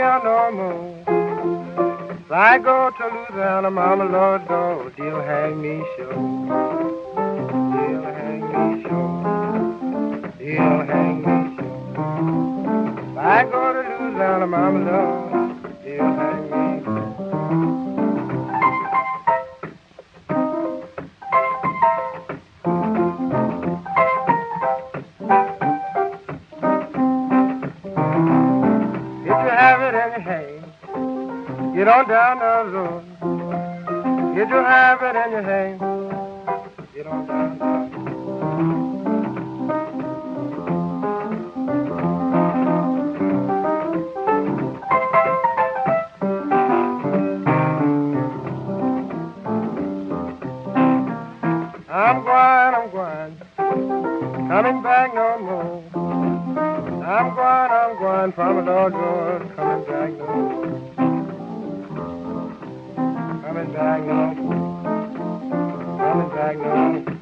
here no more. If I go to Louisiana, Mama, Lord, God, they'll hang me sure. They'll hang me sure. They'll hang me sure. If I go to Louisiana, Mama, Lord, they'll hang me sure. If you have it in your hand, get on down the road. If you have it in your hand, get on down the road. I'm going, coming back no more. I'm going from the Lord God, coming back no more. Coming back no more. Coming back no more.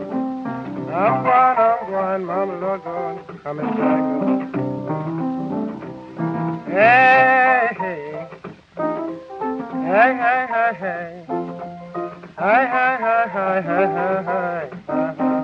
I'm going, Mama, Lord God, coming back no more. Hey, hey, hey, hey, hey, hey. Hi, hi, hi, hi, hi, hi, hi, hi, hi.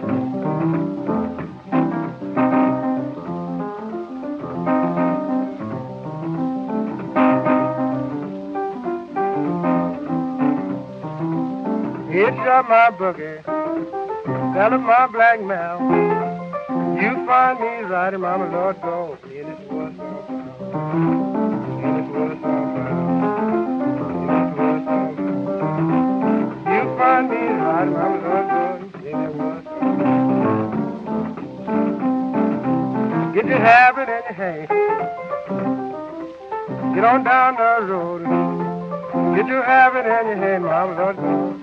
Hitch up my boogie, gallop my black mare. You find me riding, Mama, Lord, go in this woods on fire. In this woods on fire. In this woods on fire. You find me riding, Mama, Lord, go in this woods on fire. Get your habit in your hand. Get on down the road. Get your habit in your hand, Mama, Lord, go.